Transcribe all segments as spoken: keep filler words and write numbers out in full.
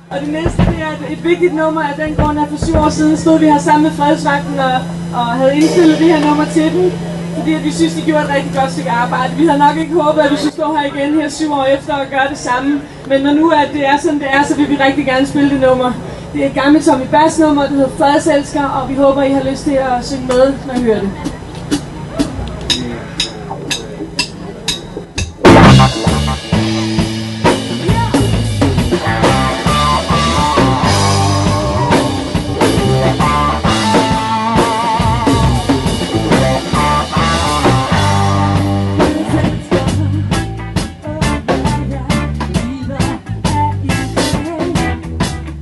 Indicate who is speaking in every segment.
Speaker 1: Og det næste, det er et, et vigtigt nummer af den grund, at for syv år siden stod vi her sammen med Fredsvagten og, og havde indstillet det her nummer til dem. Fordi at vi synes, de gjorde et rigtig godt stykke arbejde. Vi havde nok ikke håbet, at vi skulle stå her igen her syv år efter og gøre det samme. Men når nu at det er sådan det er, så vil vi rigtig gerne spille det nummer. Det er et gammelt Tommy Bass nummer, det hedder Fredselsker, og vi håber, I har lyst til at synge med, når I hører det.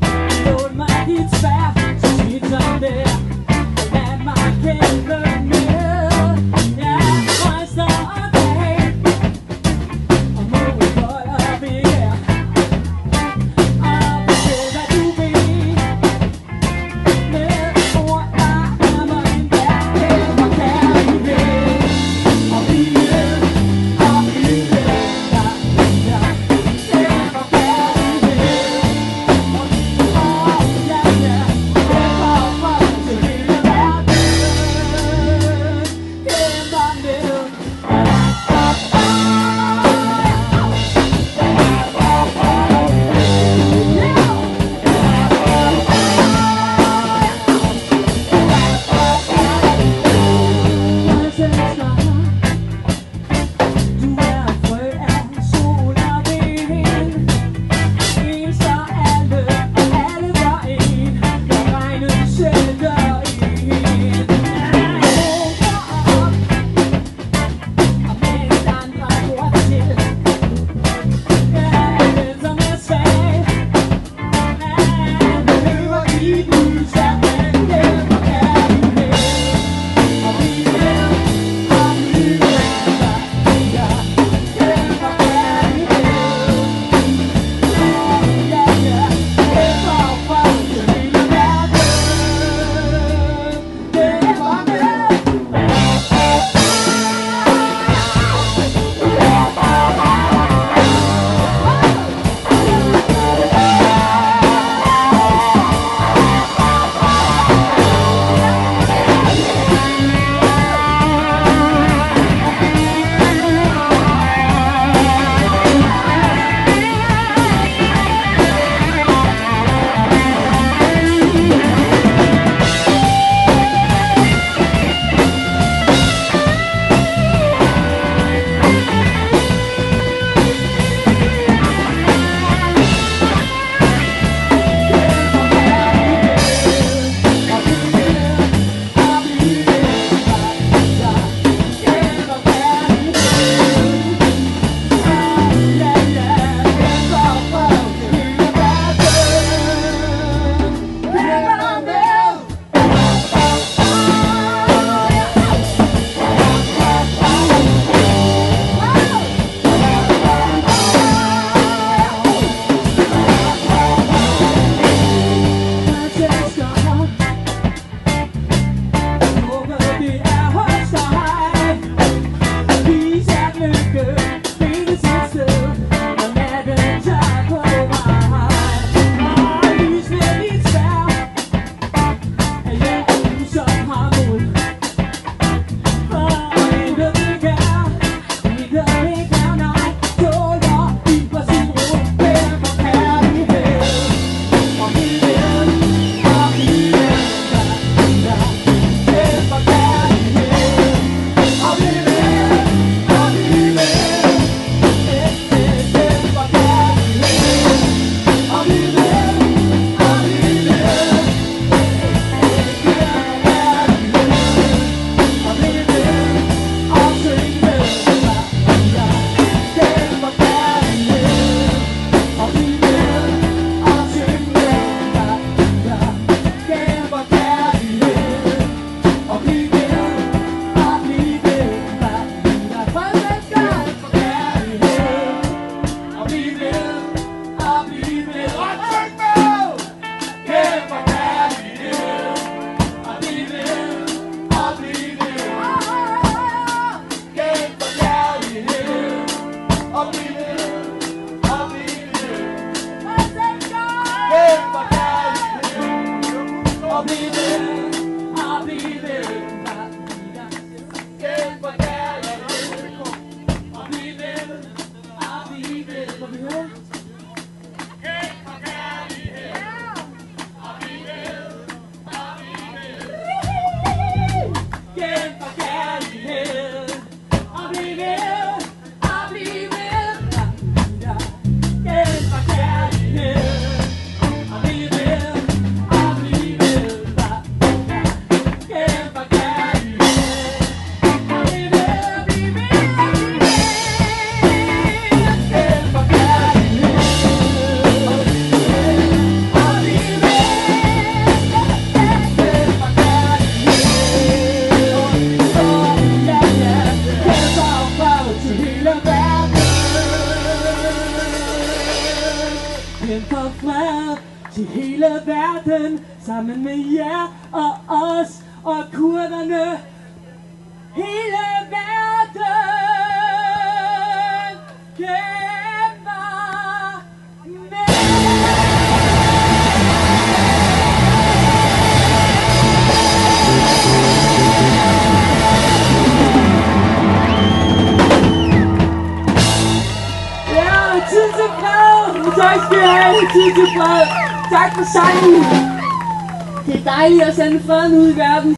Speaker 2: It's fast, it's on there, and my kid loves me.
Speaker 1: til hele verden, sammen med jer og os og kurderne. Hele verden kæmper med. Ja, tid til fred! Tak skal I have, tid til fred! Tak for sangen! Det er dejligt at sende freden ud i verden.